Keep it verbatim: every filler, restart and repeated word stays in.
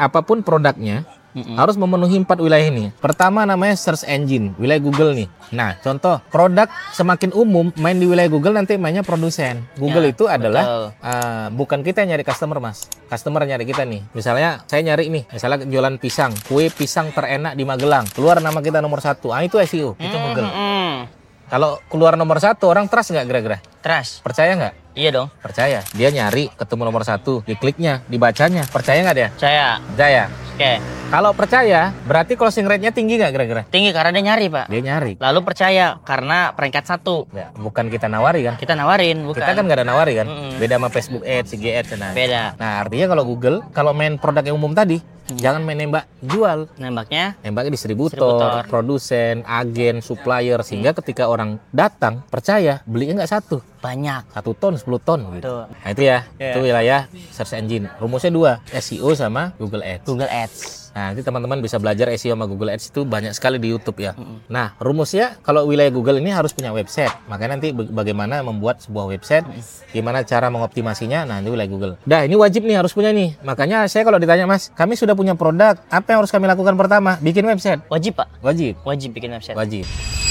apapun produknya, Mm-mm. harus memenuhi empat wilayah ini. Pertama namanya search engine, wilayah Google nih. Nah, contoh produk semakin umum main di wilayah Google, nanti mainnya produsen. Google ya, itu adalah uh, bukan kita yang nyari customer, Mas. Customer nyari kita nih. Misalnya saya nyari nih, misalnya jualan pisang, kue pisang terenak di Magelang. Keluar nama kita nomor satu. Ah, itu S E O, itu Google. Mm-hmm. Kalau keluar nomor satu, orang trust nggak kira-kira? Trust. Percaya nggak? Iya dong. Percaya. Dia nyari, ketemu nomor satu, dikliknya, dibacanya. Percaya nggak dia? Percaya. Percaya. Oke. Okay. Kalau percaya, berarti closing rate-nya tinggi nggak kira-kira? Tinggi karena dia nyari, Pak. Dia nyari. Lalu percaya karena peringkat satu. Ya, bukan kita nawari kan? Kita nawarin, bukan. Kita kan nggak ada nawari kan? Mm-mm. Beda sama Facebook Ads, I G Ads. Nah. Beda. Nah, artinya kalau Google, kalau main produk yang umum tadi, hmm. jangan main nembak jual. Nembaknya? Nembaknya distributor, distributor, produsen, agen, supplier. Sehingga hmm. ketika orang datang, percaya, belinya nggak satu. Banyak. Satu ton, sepuluh ton. Gitu. Nah itu ya, yeah. itu wilayah search engine. Rumusnya dua, S E O sama Google Ads. Google Ads. Nah, nanti teman-teman bisa belajar S E O sama Google Ads itu banyak sekali di YouTube ya. Mm-hmm. Nah, rumusnya kalau wilayah Google ini harus punya website. Makanya nanti bagaimana membuat sebuah website, mm-hmm. gimana cara mengoptimasinya, nah ini wilayah Google. Dah, ini wajib nih, harus punya nih. Makanya saya kalau ditanya, Mas, kami sudah punya produk, apa yang harus kami lakukan pertama? Bikin website. Wajib, Pak? Wajib. Wajib bikin website. Wajib.